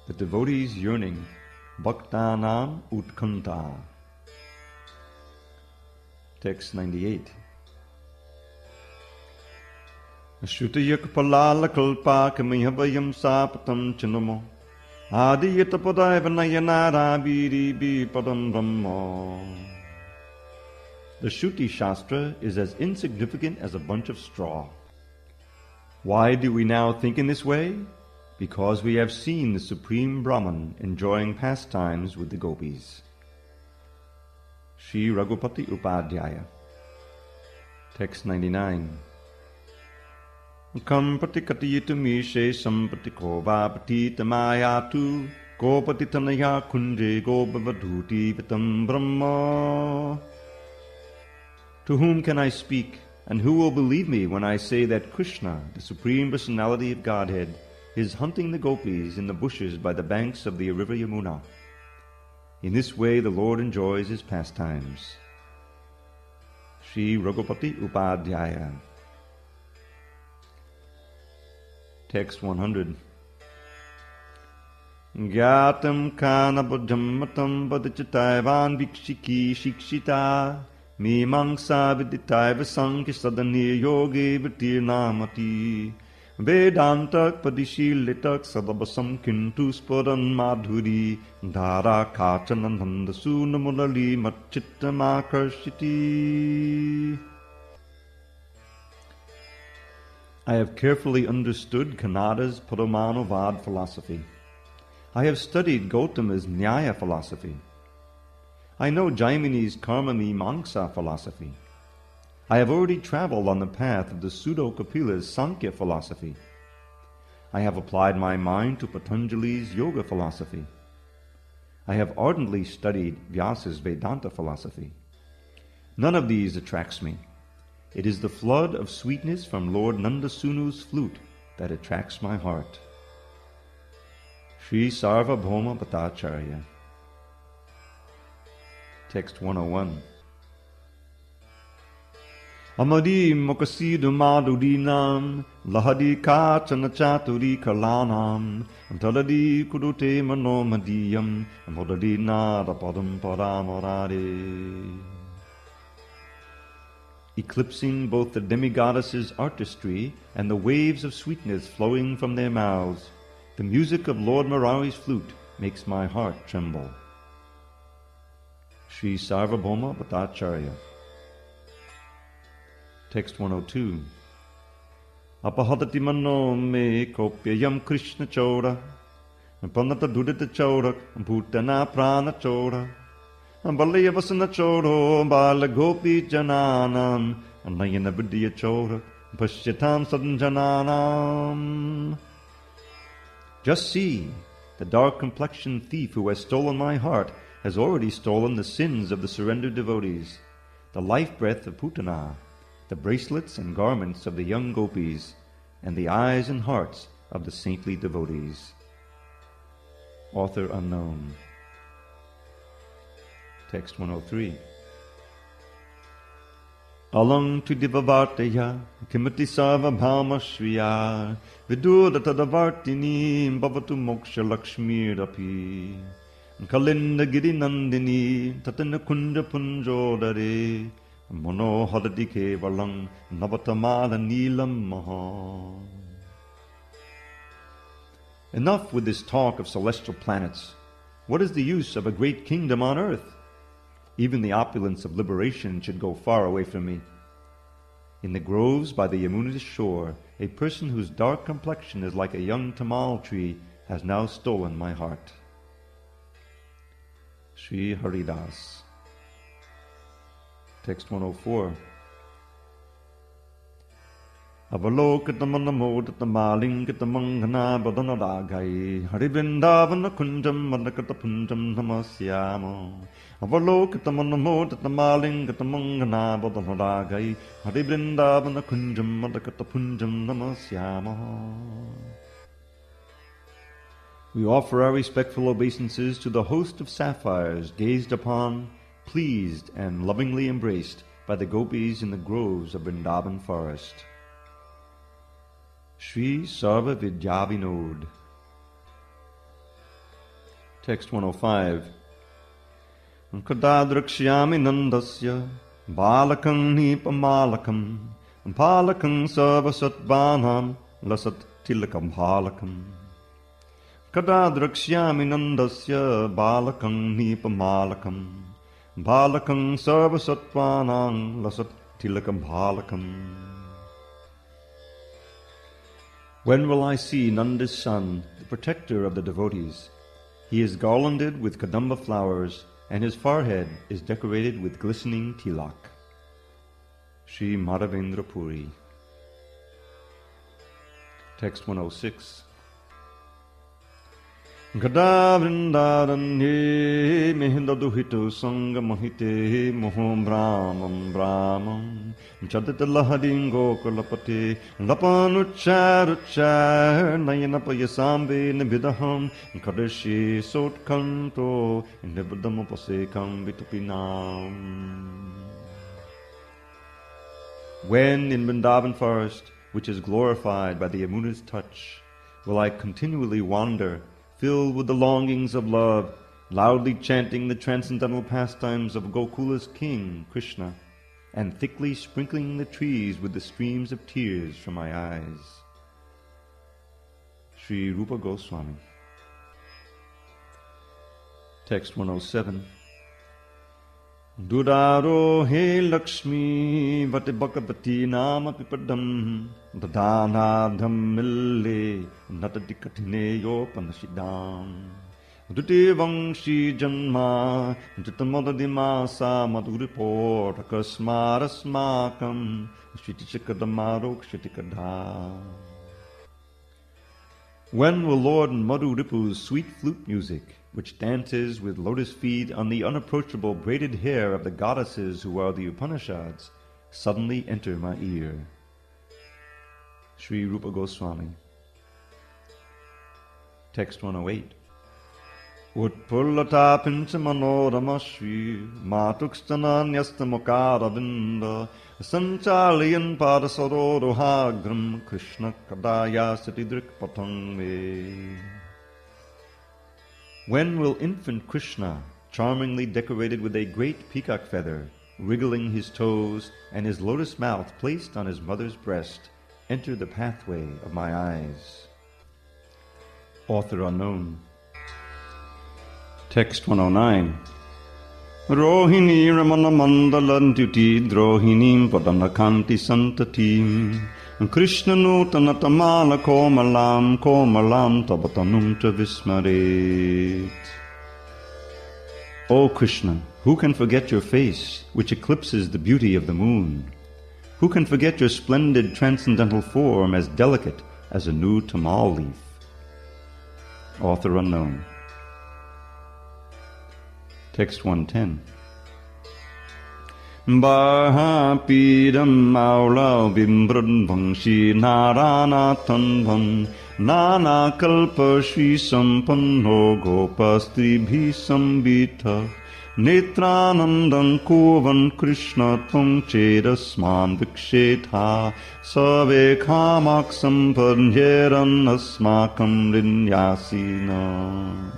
The devotee's yearning, Bhaktanam Utkanta. Text 98. Ashutayak palala kalpa kamihabayam sapatam chinamo adiyata padaivanayana biri bi padam brahma. The Shruti Shastra is as insignificant as a bunch of straw. Why do we now think in this way? Because we have seen the Supreme Brahman enjoying pastimes with the gopis. Sri Raghupati Upadhyaya. Text 99. Kam patikatiyatami shesam patiko patitamaya ko patitanaya kunje gopavadhuti vitam brahma. To whom can I speak, and who will believe me when I say that Krishna, the Supreme Personality of Godhead, is hunting the gopis in the bushes by the banks of the river Yamuna? In this way the Lord enjoys his pastimes. Sri Raghupati Upadhyaya. Text 100. Gyatam kana buddhammatam padachitaivan vikshiki shikshita mimangsa viditaiva sankhisadani yogi vitirnamati Vedantak padishilitak sadabasam kintu sporan madhuri dhara kachananandasu namulali machitamakarshiti. I have carefully understood Kannada's Paramanovad philosophy. I have studied Gautama's Nyaya philosophy. I know Jaimini's Karma Mimamsa philosophy. I have already traveled on the path of the Pseudo-Kapila's Sankhya philosophy. I have applied my mind to Patanjali's Yoga philosophy. I have ardently studied Vyasa's Vedanta philosophy. None of these attracts me. It is the flood of sweetness from Lord Nandasunu's flute that attracts my heart. Sri Sarvabhauma Bhattacharya. Text 101. Amadi Mokasidu Madhurinam Lahadi Kachana Chaturi Kalanam Taladi Kudute Mano Madiyam Modadi Nada Padam Paramorade. Eclipsing both the demigoddesses' artistry and the waves of sweetness flowing from their mouths, the music of Lord Murari's flute makes my heart tremble. Sri Sarvabhauma Bhattacharya. Text 102. Apahadati mano me kopyayam Krishna chora Panata dudita chora Bhutana prana chora Balaya vasana choro Bala gopi jananam Nayana vidya chora Pashyatam sadanjananam. Just see, the dark-complexioned thief who has stolen my heart has already stolen the sins of the surrendered devotees, the life-breath of Putana, the bracelets and garments of the young gopis, and the eyes and hearts of the saintly devotees. Author unknown. Text 103. Alang tu divavartaya kimati sarva bhama shriya vidurata davartini bhavatu moksha lakshmirapi kalinda giri nandini tatana kunja punjodare Mono hadadike valang navatamala nilam maha. Enough with this talk of celestial planets. What is the use of a great kingdom on earth? Even the opulence of liberation should go far away from me. In the groves by the Yamuna's shore, a person whose dark complexion is like a young tamal tree has now stolen my heart. Sri Haridas. Text 104. Avalokitamanamoditamalingitamanghana badanadagai Harivindavana kunjam madakatapunjam namasyamo. Avalokitamanamoditamalingitamanghana badanadagai Harivindavana kunjam madakatapunjam namasyamo. We offer our respectful obeisances to the host of sapphires gazed upon, pleased and lovingly embraced by the gopis in the groves of Vrindavan forest. Sri Sarva Vidya Vinod. Text 105. Kadadrakshayami nandasya balakam nipamalakam palakam sarvasatvanam lasat tilakam balakam. Kadadrakshayami nandasya balakam nipamalakam balakam sarvasatvanam lasat tilakam balakam. When will I see Nanda's son, the protector of the devotees? He is garlanded with kadamba flowers, and his forehead is decorated with glistening tilak. Sri Madhavendra Puri. Text 106. Gada vrindaranye mehindaduhito sangha mahite mohom brahmam brahmam chadita lahadingo kalapate lapanucharuchar nayanapayasambe nibidaham kadashi sotkanto nibudamapasekam vitupinam. When in Vrindavan forest, which is glorified by the Yamuna's touch, will I continually wander, filled with the longings of love, loudly chanting the transcendental pastimes of Gokula's king, Krishna, and thickly sprinkling the trees with the streams of tears from my eyes. Sri Rupa Goswami. Text 107. Dudaro he Lakshmi vate bhagavati nama pipadam dadanadham mille natati katine yopanashidam dute vangshi janma jitamadadimasa madhuripo takasmarasmakam shitichikadamarok shitikada. When will Lord Madhuripu's sweet flute music, which dances with lotus feet on the unapproachable braided hair of the goddesses who are the Upanishads, suddenly enter my ear? Sri Rupa Goswami. Text 108. Utpullata pinchamanorama Shri matukstananyastamokaravinda sanchaliyan padasarorohagram Krishna kadaya satidrikpatangve. When will infant Krishna, charmingly decorated with a great peacock feather, wriggling his toes and his lotus mouth placed on his mother's breast, enter the pathway of my eyes? Author unknown. Text 109. Rohini ramana mandalan duti drohinim padanakanti santatim Krishna nutanatamala komalam komalam tabatanum cha vismaret. O Krishna, who can forget your face, which eclipses the beauty of the moon? Who can forget your splendid transcendental form, as delicate as a new tamal leaf? Author unknown. Text 110. Baha pidam aula bimbran vangshi narana tanvam nana kalpa shri sampanno gopastri bhi sambita netranandam kovan krishna tvam chedasman vikshetha save kamaksam panjeran asmakam rinyasina.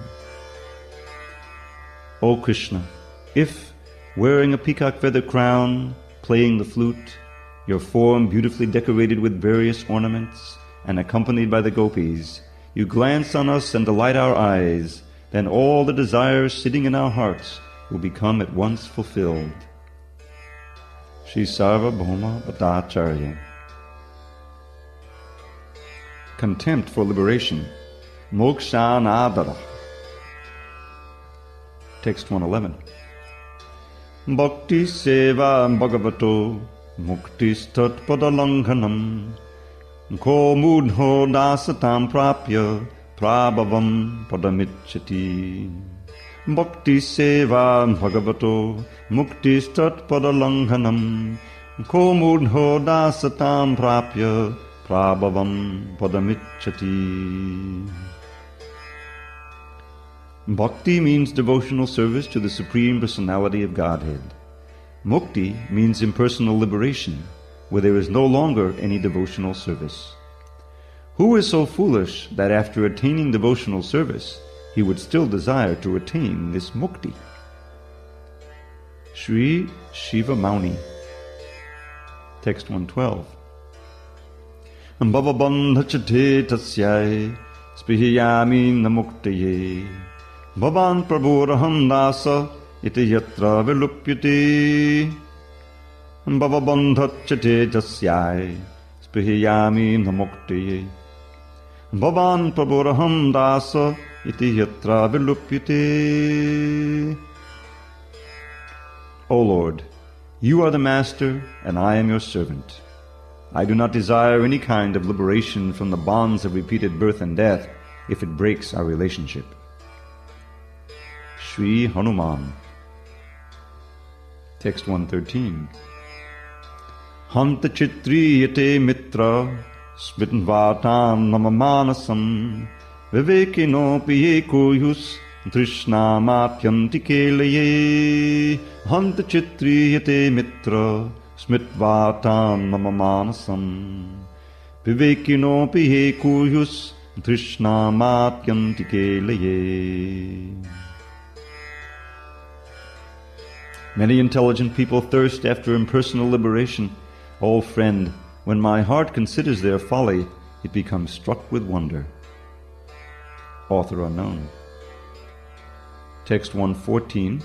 O Krishna, if, wearing a peacock feather crown, playing the flute, your form beautifully decorated with various ornaments, and accompanied by the gopis, you glance on us and delight our eyes, then all the desires sitting in our hearts will become at once fulfilled. Sri Sarvabhauma Bhattacharya. Contempt for liberation. Mokshanadara. Text 111. Bhakti seva bhagavato muktistat padalanghanam ko mudho dasatam prapya prabhavam padamichati. Bhakti seva bhagavato muktistat padalanghanam ko mudho dasatam prapya prabhavam padamichati. Bhakti means devotional service to the Supreme Personality of Godhead. Mukti means impersonal liberation, where there is no longer any devotional service. Who is so foolish that after attaining devotional service, he would still desire to attain this mukti. Sri Shiva Mauni. Text 112. Bhavabandha chate tasyai spihiyami namuktaye bhavan prabhuraham dasa iti yatra vilupyate Bhavabandha chate tasyai spihiyami namuktaye bhavan prabhuraham dasa iti yatra vilupyate. O Lord, you are the Master, and I am your servant. I do not desire any kind of liberation from the bonds of repeated birth and death if it breaks our relationship. Sri Hanuman. Text 113. Hanta chitriyate mitra smitvatam namamanasam vivekino piyekuyus Trishna matyanti kelaye Hanta chitriyate mitra Smitvatam mamamanasam Vivekino pihe kuyus Trishna matyanti kelaye. Many intelligent people thirst after impersonal liberation. O friend, when my heart considers their folly, it becomes struck with wonder. Author unknown. Text 114.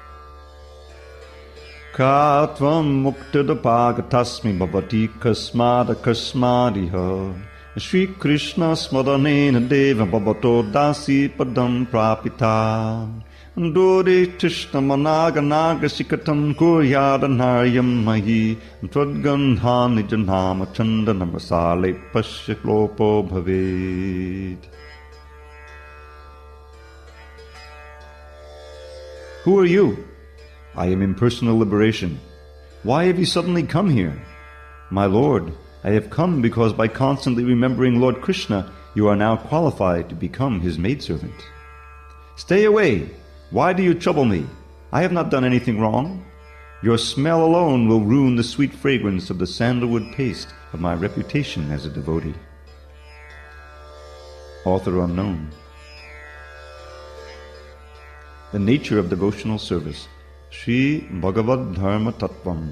Katvam muktadapagatasmi bhavati kasmada kasmadiha Shri Krishna smadanena deva bhavato dasi padam prapita Dore tishna managanaga sikatam kuryadanaryam mahi Tradgandha nijanama chandanamasale pashyaklopo bhavet. Who are you? I am impersonal liberation. Why have you suddenly come here? My Lord, I have come because by constantly remembering Lord Krishna, you are now qualified to become his maidservant. Stay away! Why do you trouble me? I have not done anything wrong. Your smell alone will ruin the sweet fragrance of the sandalwood paste of my reputation as a devotee. Author unknown. The nature of devotional service. Sri Bhagavad Dharma Tattvam.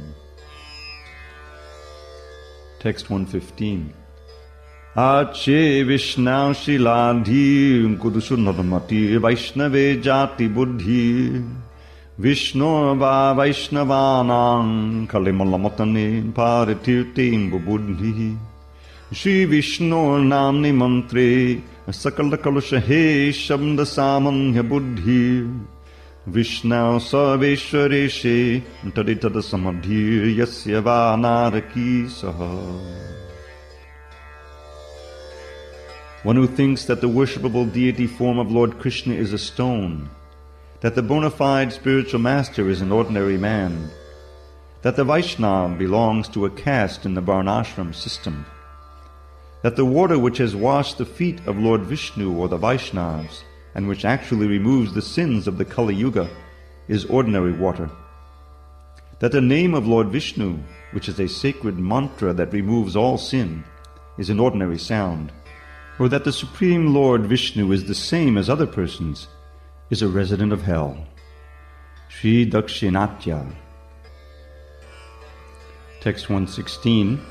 Text 115. Ache Vishnau Shiladhi Kudushu Nadamati Vaishnave Jati Buddhi Vishnu Va Vaishnavanam Kalimalamatane Paritirtim Buddhi Shri Vishnu Namni Mantre Sakala Kalushahe Shabda Samanya Buddhi Vishnu Sarveshwareshe Taditada Samadhir Yasya Va Naraki Saha. One who thinks that the worshipable deity form of Lord Krishna is a stone, that the bona fide spiritual master is an ordinary man, that the Vaishnava belongs to a caste in the Varnashram system, that the water which has washed the feet of Lord Vishnu or the Vaishnavas, and which actually removes the sins of the Kali Yuga, is ordinary water, that the name of Lord Vishnu, which is a sacred mantra that removes all sin, is an ordinary sound, or that the Supreme Lord Vishnu is the same as other persons, is a resident of hell. Sri Dakshinatya. Text 116.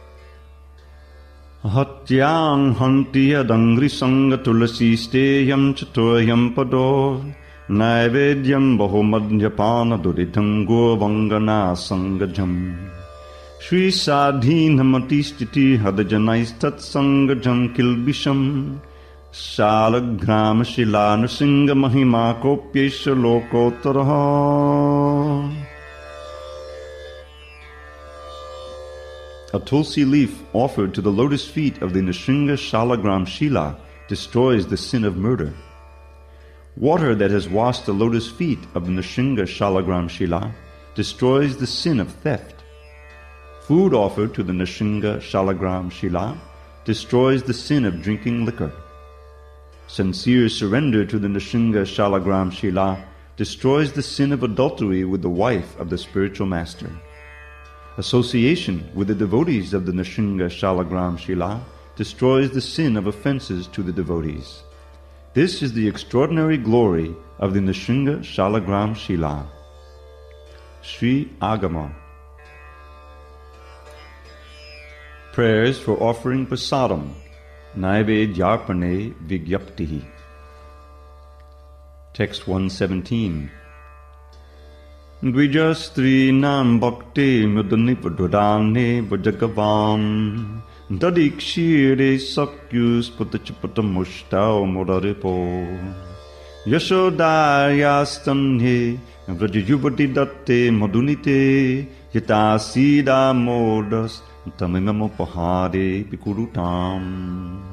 Hatyang hantiya dangri sanga tulasi steyam chatoyam pado naivedyam bahumadhyapana duridham govangana sangajam Shri Sadhinamati Stiti Hadajanais Tatsangajam Kilbisham Shalagram Shila Nrsinga Mahima Kopyesha Lokotaraha. A tulsi leaf offered to the lotus feet of the Nrsinga Shalagram Shila destroys the sin of murder. Water that has washed the lotus feet of the Nrsinga Shalagram Shila destroys the sin of theft. Food offered to the Nrsinga Shalagram Shila destroys the sin of drinking liquor. Sincere surrender to the Nrsinga Shalagram Shila destroys the sin of adultery with the wife of the spiritual master. Association with the devotees of the Nrsinga Shalagram Shila destroys the sin of offenses to the devotees. This is the extraordinary glory of the Nrsinga Shalagram Shila. Sri Agama. Prayers for offering prasadam, Naivedyarpane Vigyaptihi. Text 117. Dvijastri nam bhakti mudanipadurane vajagavam dadikshire sakyus putachapatamushtao muraripo yashodayastanye vrajayuvati datte madunite yatasida modas tamimamopahade pikurutam.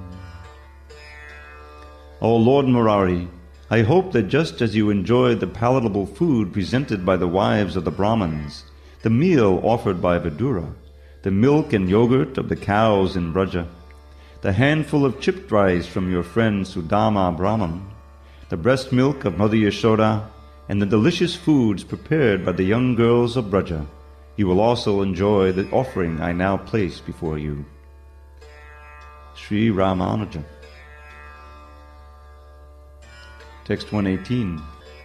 O Lord Murari, I hope that just as you enjoyed the palatable food presented by the wives of the Brahmins, the meal offered by Vidura, the milk and yogurt of the cows in Braja, the handful of chipped rice from your friend Sudama Brahman, the breast milk of Mother Yashoda, and the delicious foods prepared by the young girls of Braja, you will also enjoy the offering I now place before you. Sri Ramanuja. Text 118.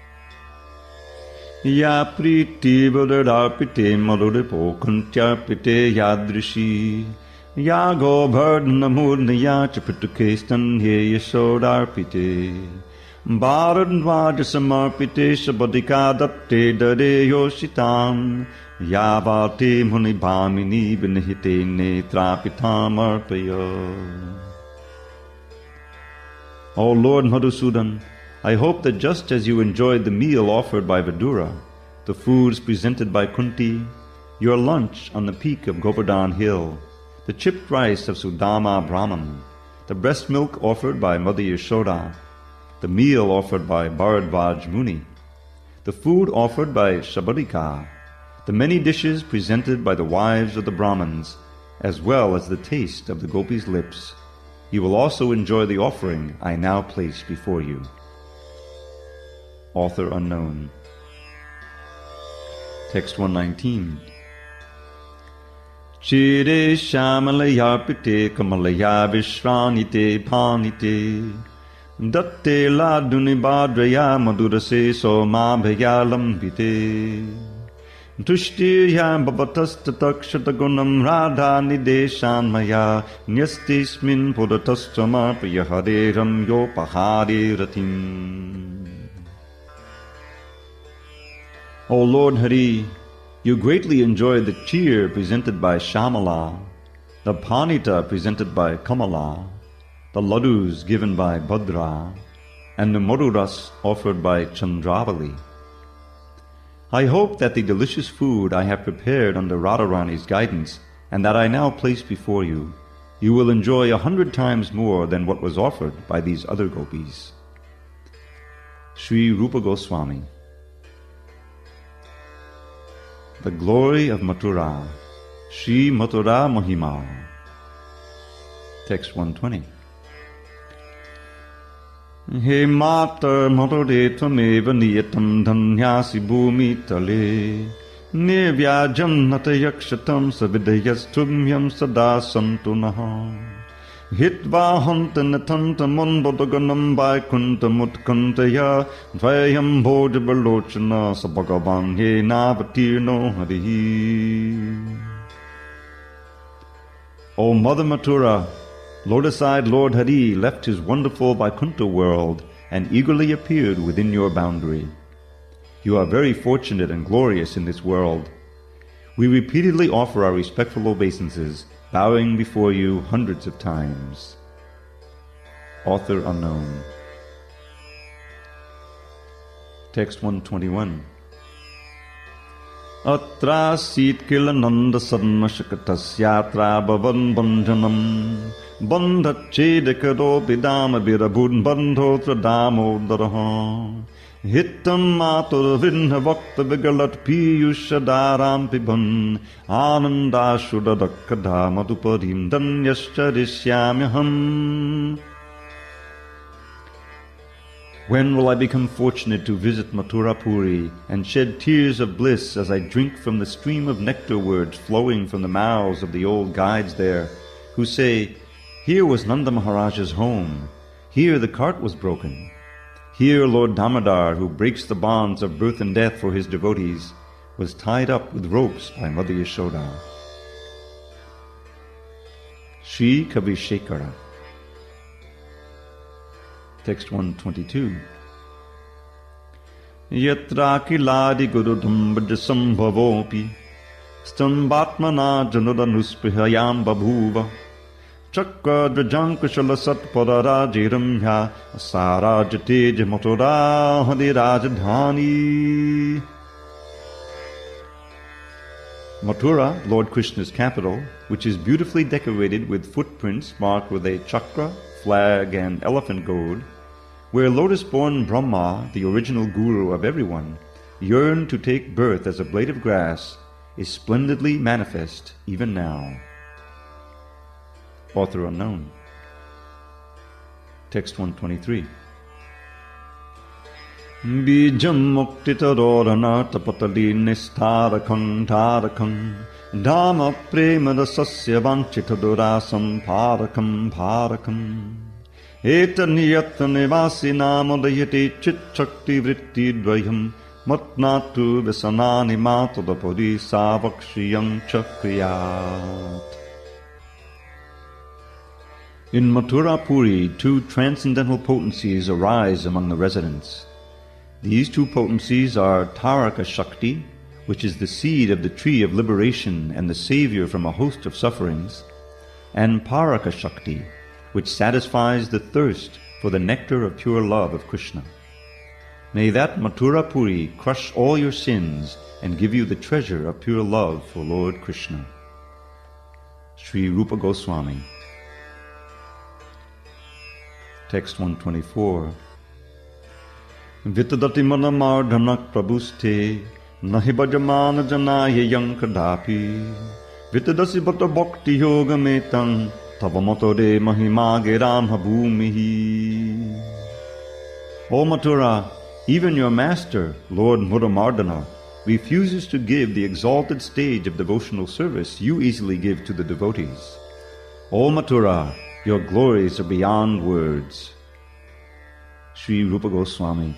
Ya priti vadarpite maduripo kuntyarpite yadrishi ya govardhanamudnaya chapituke stanye yashodarpite bharadvaja samarpite sabadika datte dare yoshitam yavate munibhamini vinihite netrapitam arpaya. O Lord Madhusudan, I hope that just as you enjoyed the meal offered by Vidura, the foods presented by Kunti, your lunch on the peak of Govardhan Hill, the chipped rice of Sudama Brahman, the breast milk offered by Mother Yashoda, the meal offered by Bharadvaj Muni, the food offered by Shabadika, the many dishes presented by the wives of the Brahmins, as well as the taste of the gopis' lips, you will also enjoy the offering I now place before you. Author unknown. Text 119. Chire shamalayarpite kamalaya vishranite panite datte laduni badraya madurase somabhaya lambite tushtirya bhavatastatakshatgunam radha nideshan maya nyastismin pudataschamarpaya hareram yopahare ratim. O Lord Hari, you greatly enjoyed the cheer presented by Shamala, the panita presented by Kamala, the laddus given by Bhadra, and the maduras offered by Chandravali. I hope that the delicious food I have prepared under Radharani's guidance, and that I now place before you, you will enjoy 100 times more than what was offered by these other gopis. Sri Rupa Goswami. The glory of Mathura, Sri Mathura Mahima. Text 120. He matar Mathure tvameva niyatam dhanyasi bhumi tale nivyajam natayakshatam savidayastumyam sada santunaha hitva hantanatanta manbodaganam vaikuntamutkantaya dvayam bhojabalochana sabhagavan he navatirno harihi. O Mother Mathura, lotus-eyed Lord Hari left his wonderful Vaikuntha world and eagerly appeared within your boundary. You are very fortunate and glorious in this world. We repeatedly offer our respectful obeisances, bowing before you hundreds of times. Author unknown. Text 121. Atra sit kilananda sadmashakatasya bhavan bandhanam bandhachedekado pidama birabun bandho tradamodaraha hittam matur vinha vakta vigalat piyushadaram piban anandashudadakkada madhuparim danyascharishyamyaham. When will I become fortunate to visit Mathura Puri and shed tears of bliss as I drink from the stream of nectar words flowing from the mouths of the old guides there, who say, "Here was Nanda Maharaja's home. Here the cart was broken. Here Lord Damodar, who breaks the bonds of birth and death for his devotees, was tied up with ropes by Mother Yashoda. Sri Kavi Shekara. Text 122. Yatra kiladi gurudhambaj sambhavopi stambatmana janudanuspihayam babhuva Chakra drajankushala satpararajiramya sarajatej motora hadirajdhani. Mathura, Lord Krishna's capital, which is beautifully decorated with footprints marked with a chakra, flag, and elephant goad, where lotus-born Brahma, the original guru of everyone, yearned to take birth as a blade of grass, is splendidly manifest even now. Author unknown. Text 123. Bijam muktitaroranartapatali nistarakam tarakam Dhamma premadasasya vanchitadurasam parakam parakam Eta niyata nivasi namadayate chitchakti vritti dvayam Matnatu visanani matadapodi savakshiyam chakriyat. In Mathura Puri, two transcendental potencies arise among the residents. These two potencies are Taraka Shakti, which is the seed of the tree of liberation and the savior from a host of sufferings, and Paraka Shakti, which satisfies the thirst for the nectar of pure love of Krishna. May that Mathura Puri crush all your sins and give you the treasure of pure love for Lord Krishna. Sri Rupa Goswami. Text 124. Vitadati manamardhanak prabuste nahi bhajamana janaya yankadapi Vitadasi bhata bhakti yoga metang tavamatore mahimage ramha bhumihi. O Mathura, even your master, Lord Muramardana, refuses to give the exalted stage of devotional service you easily give to the devotees. O Mathura, your glories are beyond words. Sri Rupa Goswami.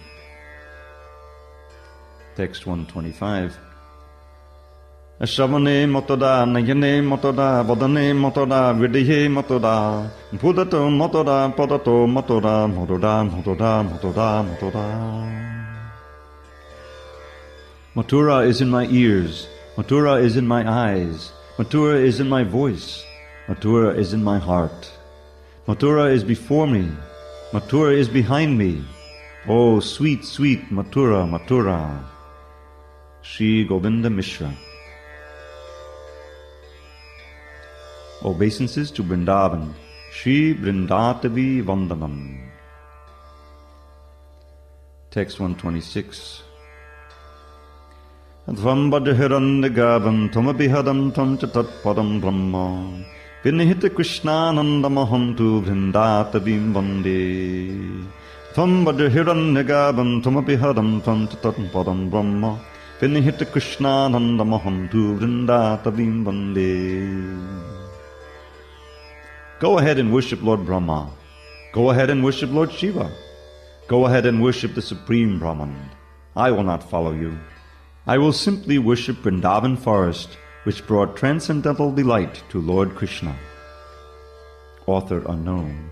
Text 125. Ashavane matoda, nayane matoda, vadane matoda, vidaye matoda, pudato matoda, padato matoda, matoda, matoda, matoda, matoda. Mathura is in my ears, Mathura is in my eyes, Mathura is in my voice, Mathura is in my heart. Mathura is before me, Mathura is behind me. Oh, sweet, sweet Mathura, Mathura. Sri Govinda Mishra. Obeisances to Vrindavan. Sri Vrindatavi Vandanam. Text 126. Advam Bajahirandagavam Tamabihadam Tam Chatat Padam Brahma Vinihita Krishnanandamaham tu Vrindatavi Vande Tam Bajahirandagavam Tamabihadam Tam Chatat Padam Brahma Vinihita Krishnanandamaham tu Vrindatavi Vande. Go ahead and worship Lord Brahma. Go ahead and worship Lord Shiva. Go ahead and worship the Supreme Brahman. I will not follow you. I will simply worship Vrindavan forest, which brought transcendental delight to Lord Krishna. Author unknown.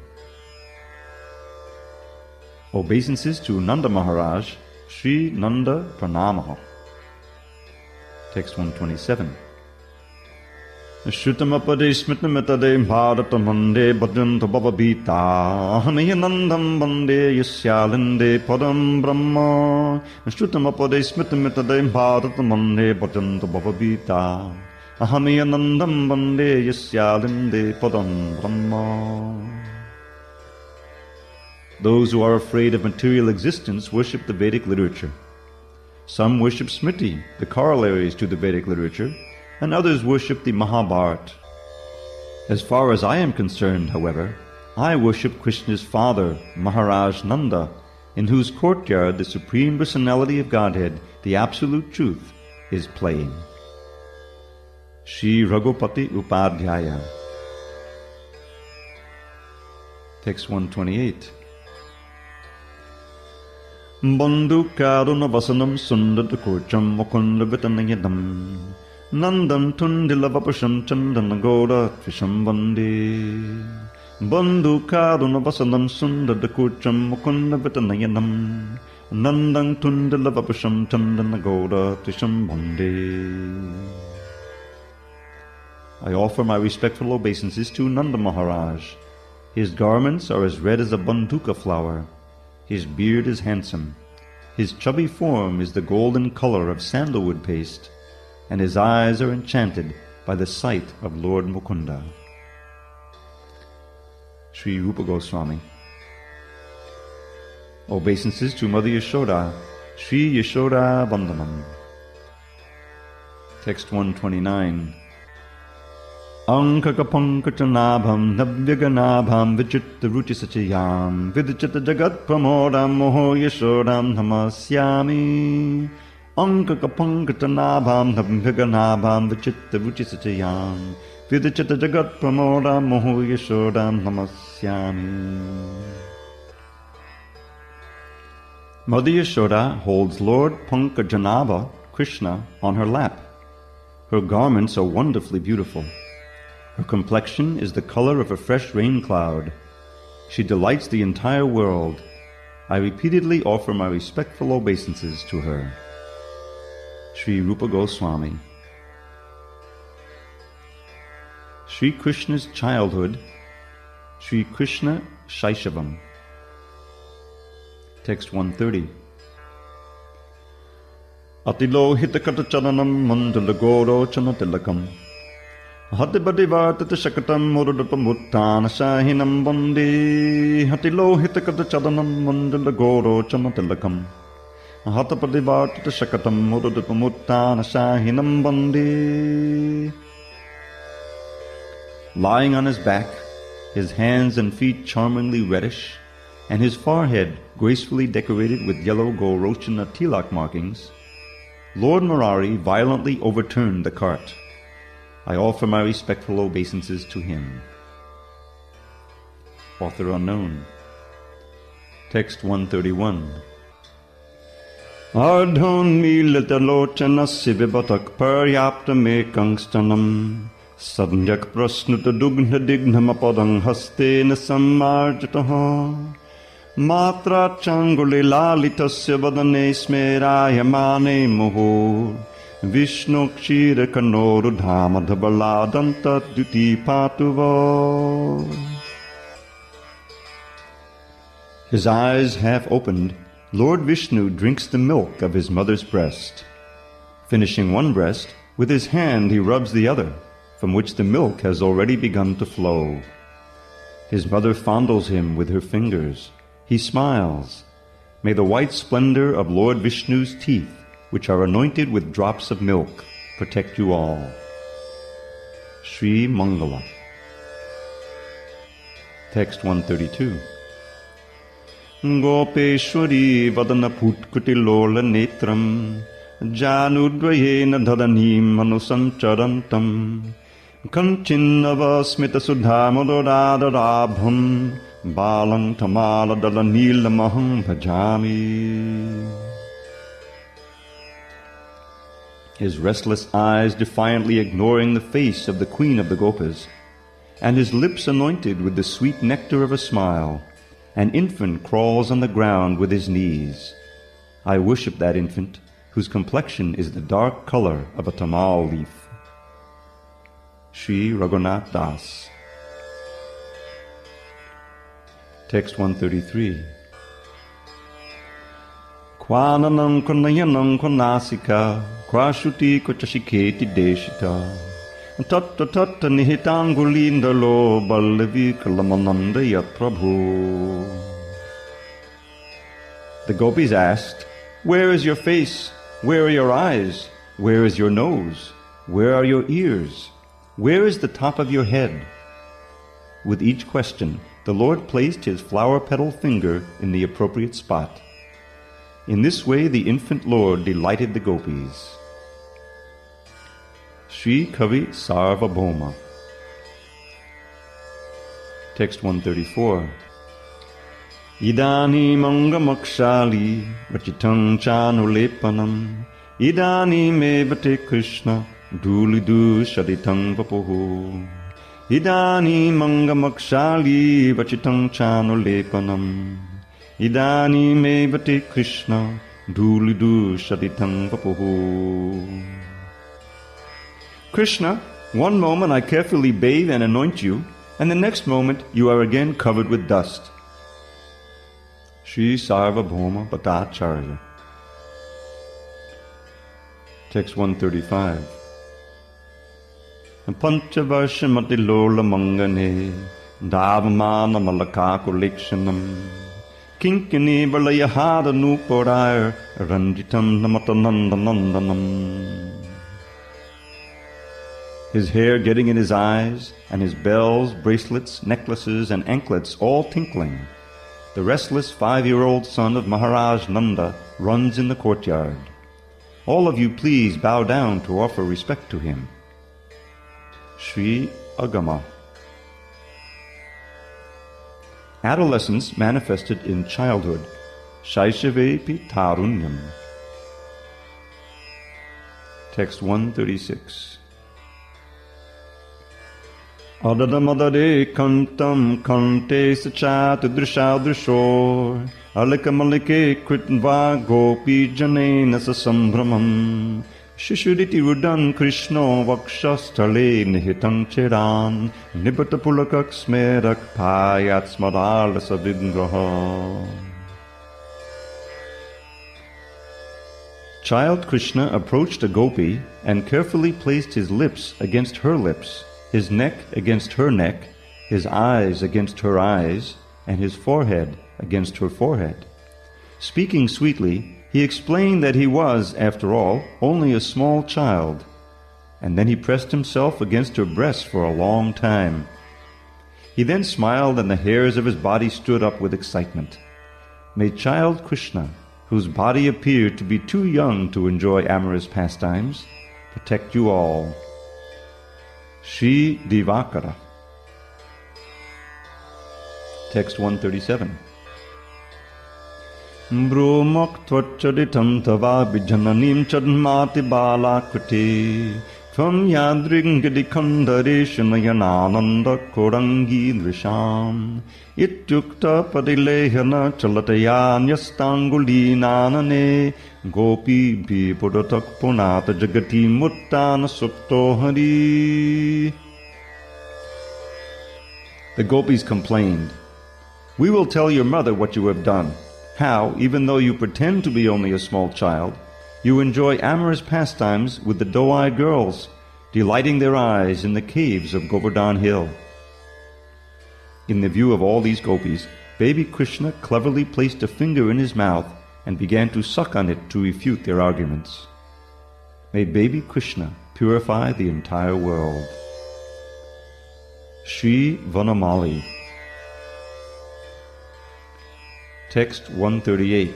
Obeisances to Nanda Maharaj, Sri Nanda Pranamaha. Text 127. Shrutamapade smitamitade bharatamande bhajanta bhavabhita ahamayanandam bande yasyalinde padam brahma. Shrutamapade smitamitade bharatamande bhajanta bhavabhita ahamayanandam bande yasyalinde padam brahma. Those who are afraid of material existence worship the Vedic literature. Some worship Smriti, the corollaries to the Vedic literature, and others worship the Mahabharata. As far as I am concerned, however, I worship Krishna's father, Maharaj Nanda, in whose courtyard the Supreme Personality of Godhead, the Absolute Truth, is playing. Sri Raghupati Upadhyaya. Text 128. Bandhu Karuna Vasanam Sundadakurcham Mukunda Vitanayadam Nandan Tundilavapasham Chandanagoda Trisham Vande Bandhu Karuna Vasanam Sundadakurcham Mukunda Vitanayadam Nandan Tundilavapasham Chandanagoda Trisham Vande. I offer my respectful obeisances to Nanda Maharaj. His garments are as red as a bandhuka flower. His beard is handsome. His chubby form is the golden color of sandalwood paste, and his eyes are enchanted by the sight of Lord Mukunda. Sri Rupa Goswami. Obeisances to Mother Yashoda, Sri Yashoda Vandanam. Text 129. Ankakapankachanabham navyaganabham vichitta ruchisachayam vidichita jagat pramodam moho yashodam namasyami. Ankakapankachanabham navyaganabham vichitta ruchisachayam vidichita jagat pramodam moho yashodam namasyami. Mother Yashoda holds Lord Pankajanabha, Krishna, on her lap. Her garments are wonderfully beautiful. Her complexion is the color of a fresh rain cloud. She delights the entire world. I repeatedly offer my respectful obeisances to her. Sri Rupa Goswami. Sri Krishna's childhood, Sri Krishna Shaishavam. Text 130. Atilohitakatacharanam mandalagoro chanatilakam Hatibadivartata shakatam murudapamutana shahinam bandi Hatilohitakatacharanam mandalagoro chanatilakam Hatipadivartata shakatam murudapamutana shahinam bandi. Lying on his back, his hands and feet charmingly reddish, and his forehead gracefully decorated with yellow Gorochana tilak markings, Lord Murari violently overturned the cart. I offer my respectful obeisances to him. Author unknown. Text 131. Ardhon milatalochanasya vibatak paryaptamekangstanam Sadnyak prasnuta dugna dignamapadang hastena sammarjataha Matra changuli lalitasya vadane smerayamane muhur Vishnu kshira kanoru dhamadhabaladanta duti patuva. His eyes half opened, Lord Vishnu drinks the milk of his mother's breast. Finishing one breast, with his hand he rubs the other, from which the milk has already begun to flow. His mother fondles him with her fingers. He smiles. May the white splendor of Lord Vishnu's teeth, which are anointed with drops of milk, protect you all. Sri Mangala. Text 132. Gopeshwari vadana putkutilola netram janudvayena dhadanim manusancharantam Kanchinnava smita sudhamadodadadabham balang tamala dalanilamaham bhajami. His restless eyes defiantly ignoring the face of the queen of the Gopas, and his lips anointed with the sweet nectar of a smile, an infant crawls on the ground with his knees. I worship that infant, whose complexion is the dark color of a tamal leaf. Sri Raghunath Das. Text 133. Kwananam kanayanam kwanasika Kwashuti kochashiketi deshita Tatta tatta nihitangulindalo Ballavi kalamananda yat prabhu. The gopis asked, Where is your face? Where are your eyes? Where is your nose? Where are your ears? Where is the top of your head? With each question, the Lord placed his flower-petal finger in the appropriate spot. In this way, the infant Lord delighted the gopis. Sri Kavi Sarvabhauma. Text 134. Idani mangamakshali vachitam chanulepanam Idani mevate Krishna dhulidu shaditam vapuhu Idani mangamakshali vachitam chanulepanam Idani mevate Krishna dhulidu shaditam vapuhu. Krishna, one moment I carefully bathe and anoint you, and the next moment you are again covered with dust. Sri Sarvabhauma Bhattacharya. Text 135. Panchavarshamati lola mangane Davamana malakakulekshanam Kinkini balayahada nuporayar Ranjitam namatanandanandanam. His hair getting in his eyes, and his bells, bracelets, necklaces, and anklets all tinkling. The restless 5-year-old son of Maharaj Nanda runs in the courtyard. All of you please bow down to offer respect to him. Sri Agama. Adolescence manifested in childhood. Shaishavepi Tarunyam. Text 136. Adadamadade kantam kante sachatu drishadrishor Alikamalike kritva gopi janena sasambramam Shishuditi rudan krishno vakshastale nihitam cheran Nibata pulakak smerak payat smadala savigraha. Child Krishna approached a gopi and carefully placed his lips against her lips, his neck against her neck, his eyes against her eyes, and his forehead against her forehead. Speaking sweetly, he explained that he was, after all, only a small child, and then he pressed himself against her breast for a long time. He then smiled, and the hairs of his body stood up with excitement. May child Krishna, whose body appeared to be too young to enjoy amorous pastimes, protect you all. Sri Divakara. Text 137. Brahmak tvachaditam tava bijananim chadmati balakriti Tvam yadringadi kandareshanayana korangi drisham Ityukta padilehana chalatayanyastanguli Gopi bhi pudatak punata jagati muttana supto hari. The gopis complained, "We will tell your mother what you have done, how, even though you pretend to be only a small child, you enjoy amorous pastimes with the doe-eyed girls, delighting their eyes in the caves of Govardhan Hill." In the view of all these gopis, baby Krishna cleverly placed a finger in his mouth and began to suck on it to refute their arguments. May baby Krishna purify the entire world. Sri Vanamali. Text 138.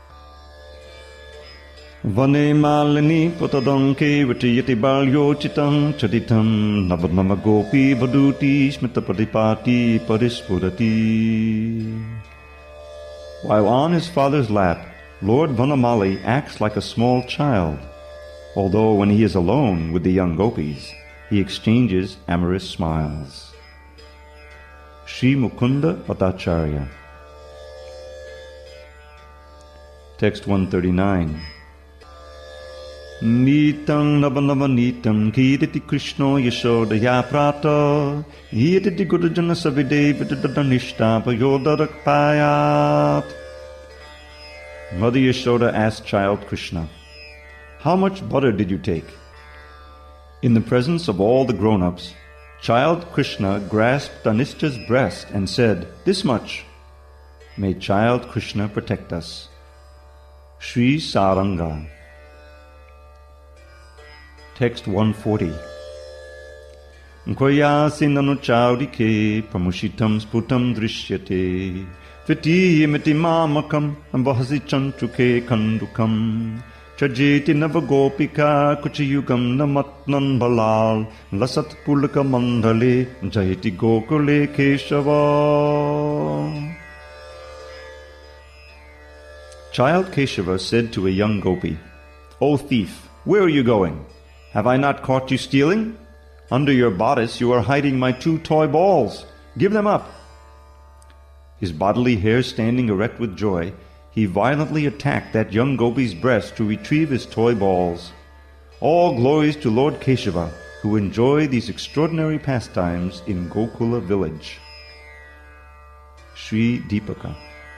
Vane malini patadanke vatiyati balyochitam chaditam navadnamagopi vaduti smitapadipati parispurati. While on his father's lap, Lord Vanamali acts like a small child, although when he is alone with the young gopis, he exchanges amorous smiles. Sri Mukunda Bhattacharya. Text 139. Nitam navanavanitam kiriti Krishno yashodaya prata yediti gurujana savide vidadanishta payodarakpayat. Mother Yashoda asked child Krishna, "How much butter did you take?" In the presence of all the grown-ups, child Krishna grasped Tanishta's breast and said, "This much." May child Krishna protect us. Sri Saranga. Text 140. Nkvayasindanu chaudike pramushitam sputam drishyate Vitiyamiti mamakam ambahasi chanchuke kandukam Chajeti navagopika kuchiyugam namatnan balal Lasat pulaka mandale jayati gokule keshava. Child Keshava said to a young gopi, "O thief, where are you going? Have I not caught you stealing? Under your bodice you are hiding my 2 toy balls. Give them up." His bodily hair standing erect with joy, he violently attacked that young gopi's breast to retrieve his toy balls. All glories to Lord Keshava, who enjoy these extraordinary pastimes in Gokula village. Sri Deepaka.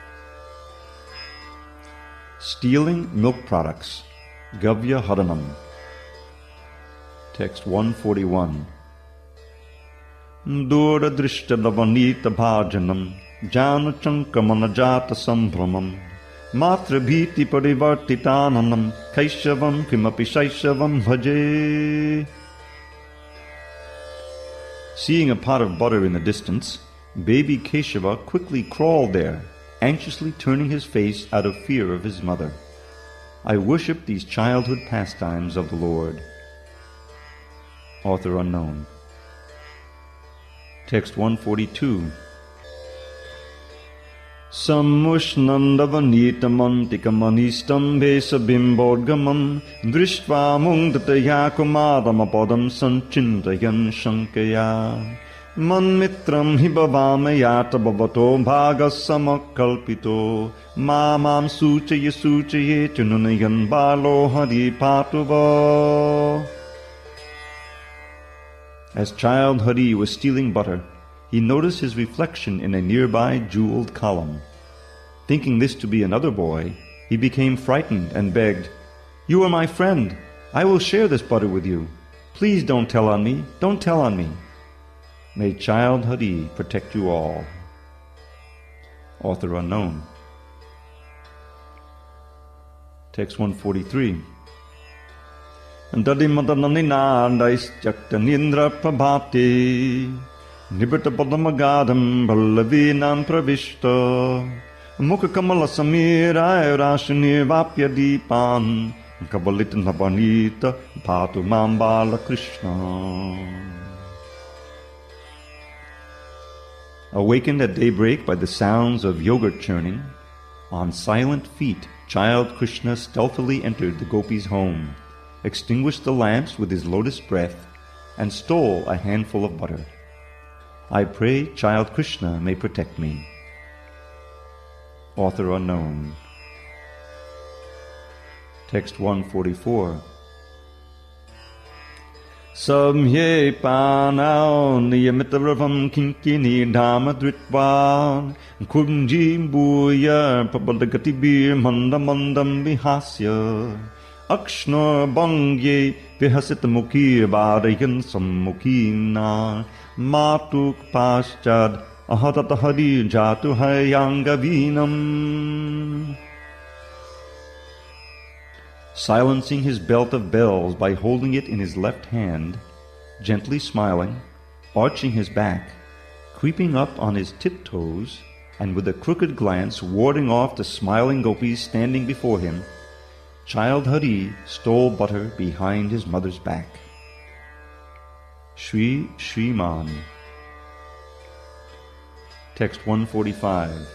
Stealing milk products. Gavya Haranam. Text 141. Dura drishta lavanita bhajanam jana chankamanajata sambramam matra bhiti parivartitananam kaishavam kimapi shaishavam bhaje. Seeing a pot of butter in the distance, baby Keshava quickly crawled there, anxiously turning his face out of fear of his mother. I worship these childhood pastimes of the Lord. Author unknown. Text 142. Samushnandavanitamantikamanistambhe sabimbodgamam drishtva mungdataya kumadamapadam sanchintayan shankaya manmitram hibavamayata bhavato bhagasamakkalpito mamam suchaye tununayan balo hari patuva. As child Hari was stealing butter, he noticed his reflection in a nearby jeweled column. Thinking this to be another boy, he became frightened and begged, "You are my friend. I will share this butter with you. Please don't tell on me. Don't tell on me." May child Hari protect you all. Author unknown. Text 143. Dadimadananinaandaischaktanindra prabhati Nibata padamagadam ballavinam pravishta Mukha kamala samira rashanir vapya deepan Kabalitan nabanita patu mambala Krishna. Awakened at daybreak by the sounds of yogurt churning, on silent feet child Krishna stealthily entered the gopi's home, extinguished the lamps with his lotus breath, and stole a handful of butter. I pray child Krishna may protect me. Author unknown. Text 144. Samye panao niyamitavam kinkini dhamma dritva kunjim buya pabadagatibir mandam vihasya Akshnor bangye vihasitamukhi vadayan sammukina matuk paschad ahatatahari jatu hayangavinam. Silencing his belt of bells by holding it in his left hand, gently smiling, arching his back, creeping up on his tiptoes, and with a crooked glance warding off the smiling gopis standing before him, child Hari stole butter behind his mother's back. Sri Sriman. Text 145.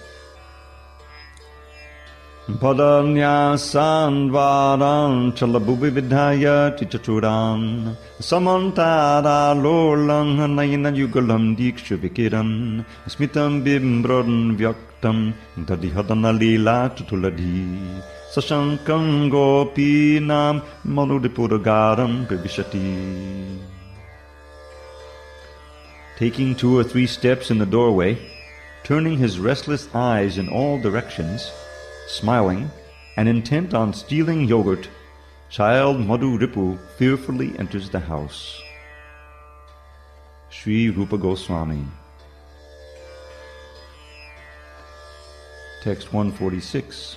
Padanyasan varan chalabubi vidhaya tichachuran samantada lolang hanayana yugalam dikshavikiran smitam bimbrodhan vyaktam dadihadana lila tutuladi sashankam gopinam manudipuragaram privishati. Taking 2 or 3 steps in the doorway, turning his restless eyes in all directions, smiling and intent on stealing yogurt, child Madhu Ripu fearfully enters the house. Sri Rupa Goswami. Text 146.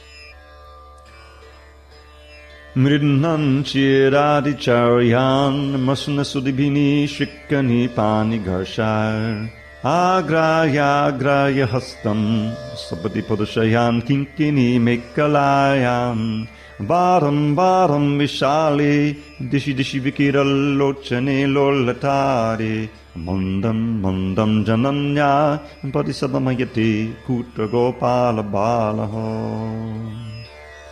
Mridnan chiradi charyan masna sudibhini shikkani pani gharshar Agraya hastam sabati padushayan kinkini mekalayam varam vishali dishi vikiral lochane lolatare mandam jananya parisadhamayate kutra gopala balaho.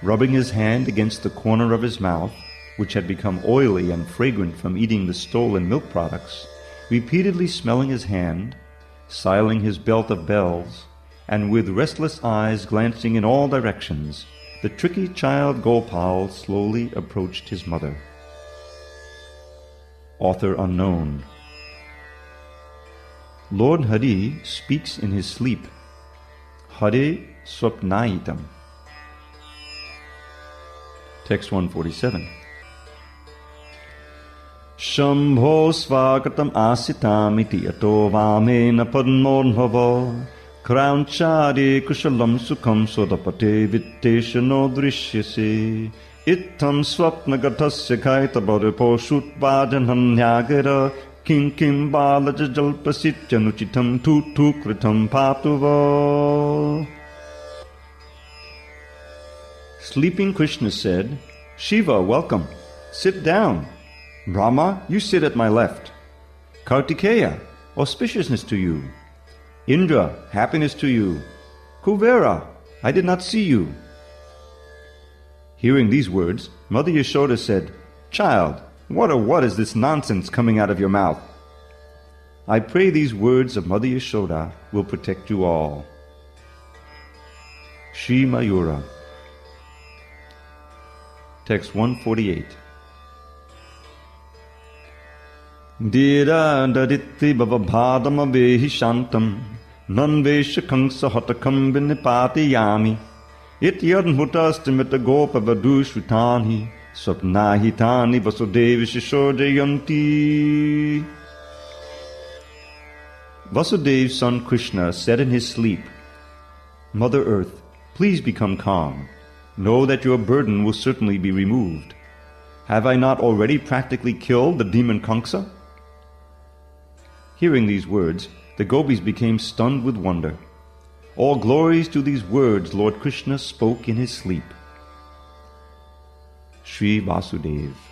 rubbing his hand against the corner of his mouth, which had become oily and fragrant from eating the stolen milk products, repeatedly smelling his hand, siling his belt of bells, and with restless eyes glancing in all directions, the tricky child Gopal slowly approached his mother. Author unknown. Lord Hari speaks in his sleep. Hare Swapnaitam. Text 147. Shambho svagatam asitamiti ato vamena padmodbhava Kraunchari kushalam sukham sodapate vitteshano drishyase Ittam swapnagatasya kaitabarpo shutvajanhanyagara Kim kim balajajalpasityanuchitam tutukritam patuva. Sleeping Krishna said, Shiva, welcome. Sit down. Brahma, you sit at my left. Kartikeya, auspiciousness to you. Indra, happiness to you. Kuvera, I did not see you. Hearing these words, Mother Yashoda said, Child, what is this nonsense coming out of your mouth? I pray these words of Mother Yashoda will protect you all. Sri Mayura. Text 148. Dira daditti bhavabhadam avehi shantam nanvesha kangsa hatakam vinipati yami ityadmutastimita gopa vadushvitani Swapnahitani Vasudevi Shishodayanti. Vasudev's son Krishna said in his sleep, Mother Earth, please become calm. Know that your burden will certainly be removed. Have I not already practically killed the demon Kamsa? Hearing these words, the gopis became stunned with wonder. All glories to these words Lord Krishna spoke in his sleep. Sri Vasudev.